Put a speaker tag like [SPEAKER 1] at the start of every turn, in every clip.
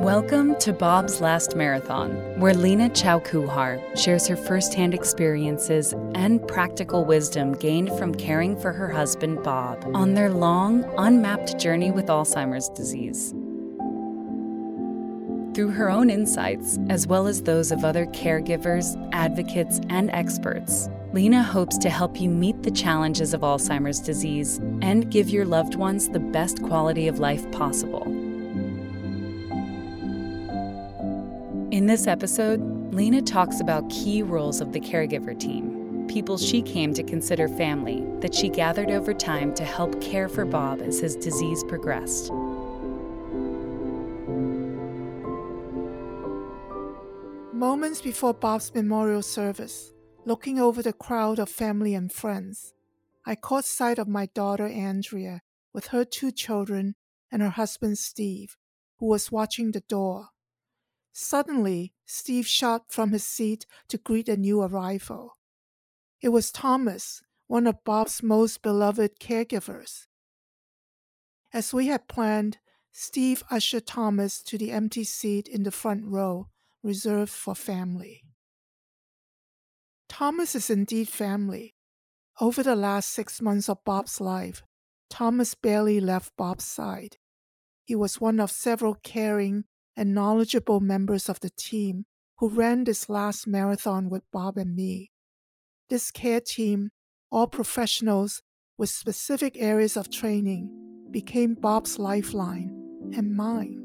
[SPEAKER 1] Welcome to Bob's Last Marathon, where Lena Chowkuhar shares her firsthand experiences and practical wisdom gained from caring for her husband Bob on their long, unmapped journey with Alzheimer's disease. Through her own insights, as well as those of other caregivers, advocates, and experts, Lena hopes to help you meet the challenges of Alzheimer's disease and give your loved ones the best quality of life possible. In this episode, Lena talks about key roles of the caregiver team, people she came to consider family that she gathered over time to help care for Bob as his disease progressed.
[SPEAKER 2] Moments before Bob's memorial service, looking over the crowd of family and friends, I caught sight of my daughter Andrea with her 2 children and her husband Steve, who was watching the door. Suddenly, Steve shot from his seat to greet a new arrival. It was Thomas, one of Bob's most beloved caregivers. As we had planned, Steve ushered Thomas to the empty seat in the front row, reserved for family. Thomas is indeed family. Over the last 6 months of Bob's life, Thomas barely left Bob's side. He was one of several caring and knowledgeable members of the team who ran this last marathon with Bob and me. This care team, all professionals with specific areas of training, became Bob's lifeline and mine.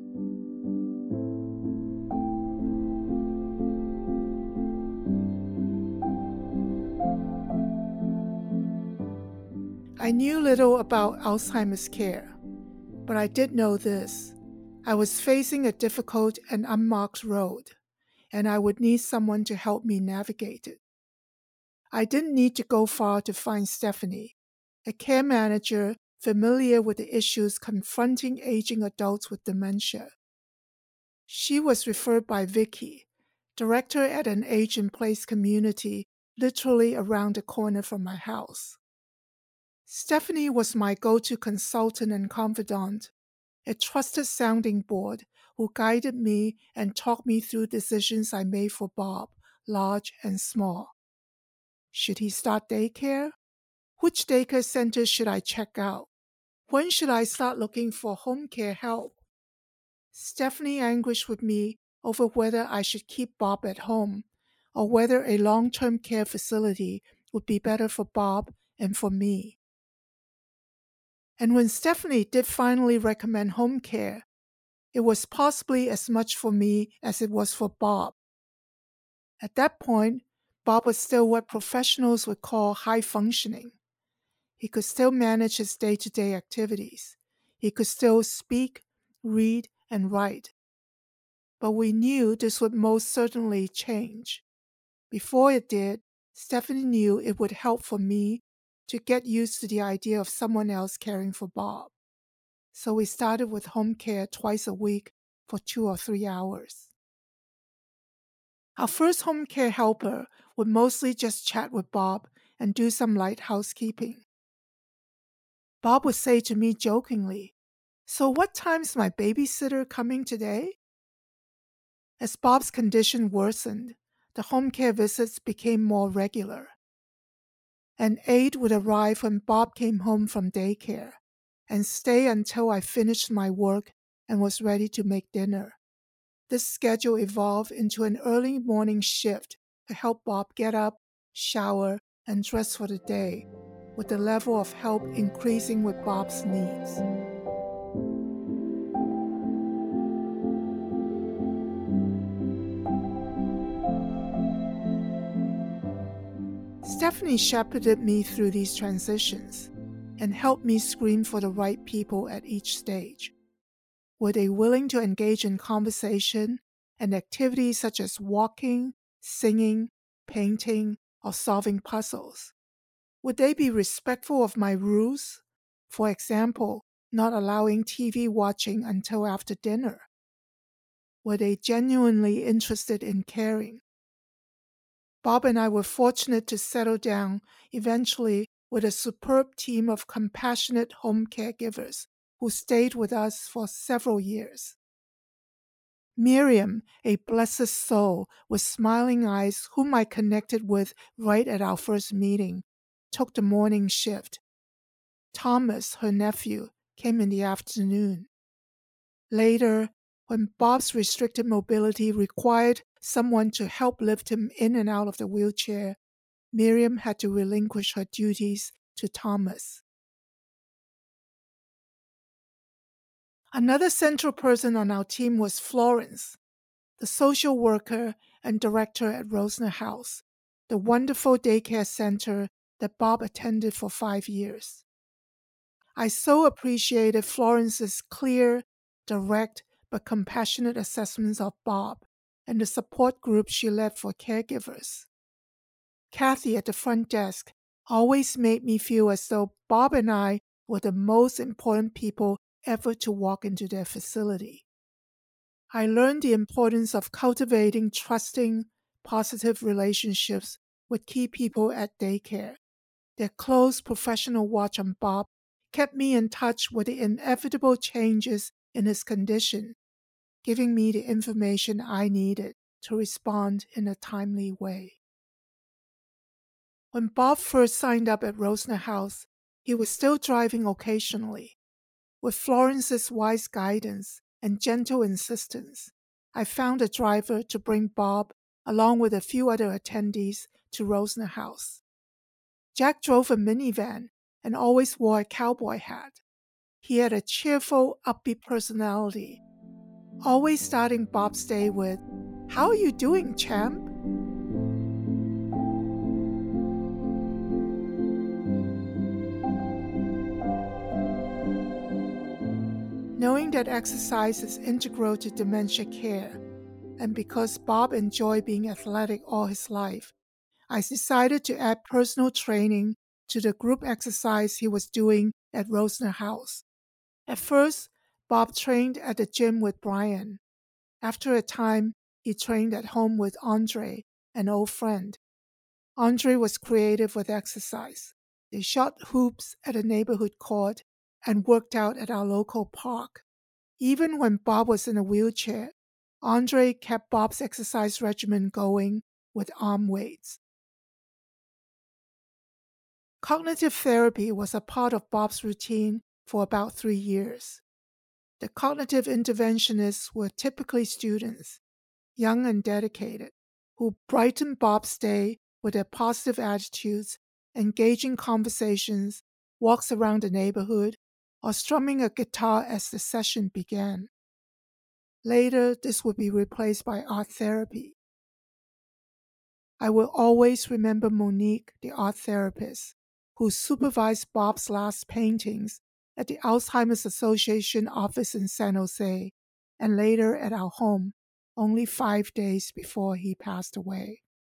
[SPEAKER 2] I knew little about Alzheimer's care, but I did know this. I was facing a difficult and unmarked road, and I would need someone to help me navigate it. I didn't need to go far to find Stephanie, a care manager familiar with the issues confronting aging adults with dementia. She was referred by Vicky, director at an age-in-place community literally around the corner from my house. Stephanie was my go-to consultant and confidant, a trusted sounding board who guided me and talked me through decisions I made for Bob, large and small. Should he start daycare? Which daycare center should I check out? When should I start looking for home care help? Stephanie anguished with me over whether I should keep Bob at home or whether a long-term care facility would be better for Bob and for me. And when Stephanie did finally recommend home care, it was possibly as much for me as it was for Bob. At that point, Bob was still what professionals would call high functioning. He could still manage his day-to-day activities. He could still speak, read, and write. But we knew this would most certainly change. Before it did, Stephanie knew it would help for me to get used to the idea of someone else caring for Bob. So we started with home care twice a week for 2 or 3 hours. Our first home care helper would mostly just chat with Bob and do some light housekeeping. Bob would say to me jokingly, "So what time's my babysitter coming today?" As Bob's condition worsened, the home care visits became more regular. An aide would arrive when Bob came home from daycare and stay until I finished my work and was ready to make dinner. This schedule evolved into an early morning shift to help Bob get up, shower, and dress for the day, with the level of help increasing with Bob's needs. Stephanie shepherded me through these transitions and helped me screen for the right people at each stage. Were they willing to engage in conversation and activities such as walking, singing, painting, or solving puzzles? Would they be respectful of my rules? For example, not allowing TV watching until after dinner. Were they genuinely interested in caring? Bob and I were fortunate to settle down eventually with a superb team of compassionate home caregivers who stayed with us for several years. Miriam, a blessed soul with smiling eyes whom I connected with right at our first meeting, took the morning shift. Thomas, her nephew, came in the afternoon. Later, when Bob's restricted mobility required someone to help lift him in and out of the wheelchair, Miriam had to relinquish her duties to Thomas. Another central person on our team was Florence, the social worker and director at Rosner House, the wonderful daycare center that Bob attended for 5 years. I so appreciated Florence's clear, direct, but compassionate assessments of Bob and the support group she led for caregivers. Kathy at the front desk always made me feel as though Bob and I were the most important people ever to walk into their facility. I learned the importance of cultivating trusting, positive relationships with key people at daycare. Their close professional watch on Bob kept me in touch with the inevitable changes in his condition, giving me the information I needed to respond in a timely way. When Bob first signed up at Rosner House, he was still driving occasionally. With Florence's wise guidance and gentle insistence, I found a driver to bring Bob, along with a few other attendees, to Rosner House. Jack drove a minivan and always wore a cowboy hat. He had a cheerful, upbeat personality, always starting Bob's day with, "How are you doing, champ?" Knowing that exercise is integral to dementia care, and because Bob enjoyed being athletic all his life, I decided to add personal training to the group exercise he was doing at Rosner House. At first, Bob trained at the gym with Brian. After a time, he trained at home with Andre, an old friend. Andre was creative with exercise. They shot hoops at a neighborhood court and worked out at our local park. Even when Bob was in a wheelchair, Andre kept Bob's exercise regimen going with arm weights. Cognitive therapy was a part of Bob's routine for about 3 years. The cognitive interventionists were typically students, young and dedicated, who brightened Bob's day with their positive attitudes, engaging conversations, walks around the neighborhood, or strumming a guitar as the session began. Later, this would be replaced by art therapy. I will always remember Monique, the art therapist, who supervised Bob's last paintings at the Alzheimer's Association office in San Jose, and later at our home, only 5 days before he passed away.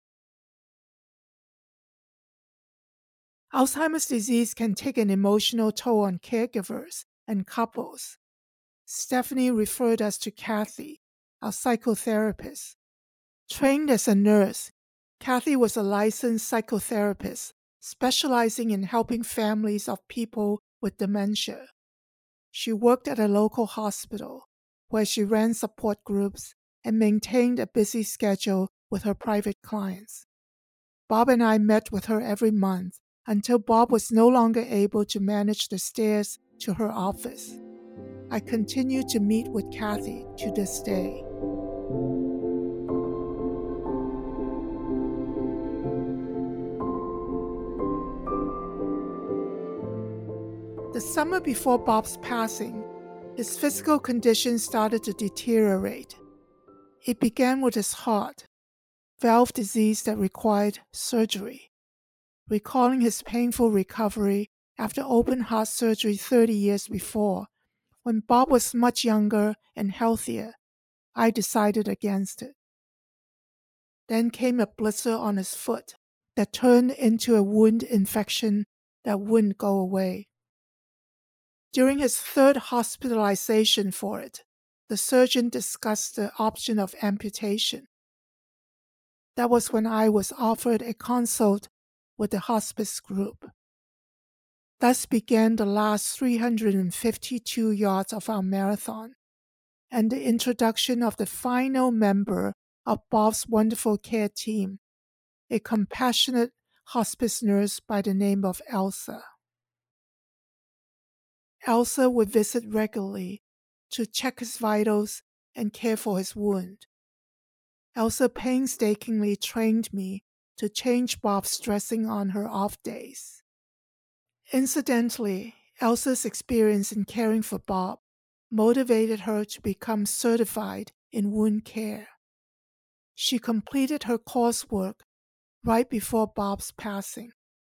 [SPEAKER 2] Alzheimer's disease can take an emotional toll on caregivers and couples. Stephanie referred us to Kathy, our psychotherapist. Trained as a nurse, Kathy was a licensed psychotherapist specializing in helping families of people with dementia. She worked at a local hospital where she ran support groups and maintained a busy schedule with her private clients. Bob and I met with her every month until Bob was no longer able to manage the stairs to her office. I continue to meet with Kathy to this day. The summer before Bob's passing, his physical condition started to deteriorate. It began with his heart, valve disease that required surgery. Recalling his painful recovery after open heart surgery 30 years before, when Bob was much younger and healthier, I decided against it. Then came a blister on his foot that turned into a wound infection that wouldn't go away. During his third hospitalization for it, the surgeon discussed the option of amputation. That was when I was offered a consult with the hospice group. Thus began the last 352 yards of our marathon. and the introduction of the final member of Bob's wonderful care team, a compassionate hospice nurse by the name of Elsa. Elsa would visit regularly to check his vitals and care for his wound. Elsa painstakingly trained me to change Bob's dressing on her off days. Incidentally, Elsa's experience in caring for Bob motivated her to become certified in wound care. She completed her coursework right before Bob's passing.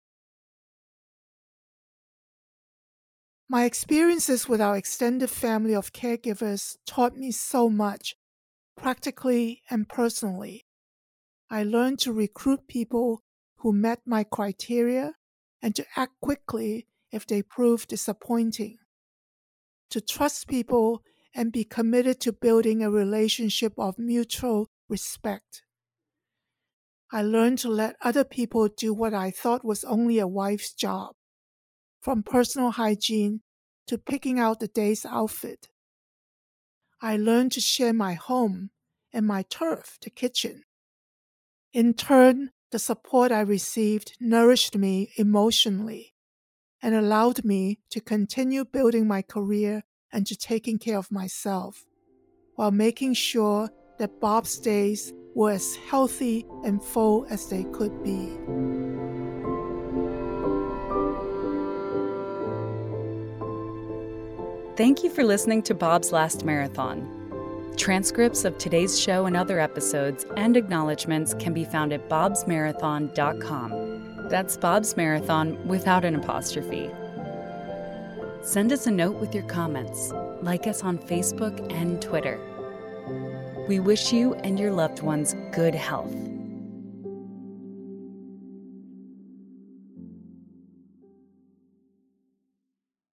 [SPEAKER 2] My experiences with our extended family of caregivers taught me so much, practically and personally. I learned to recruit people who met my criteria and to act quickly if they proved disappointing. To trust people and be committed to building a relationship of mutual respect. I learned to let other people do what I thought was only a wife's job, from personal hygiene to picking out the day's outfit. I learned to share my home and my turf, the kitchen. In turn, the support I received nourished me emotionally and allowed me to continue building my career and to taking care of myself, while making sure that Bob's days were as healthy and full as they could be.
[SPEAKER 1] Thank you for listening to Bob's Last Marathon. Transcripts of today's show and other episodes and acknowledgments can be found at bobsmarathon.com. That's Bob's Marathon without an apostrophe. Send us a note with your comments. Like us on Facebook and Twitter. We wish you and your loved ones good health.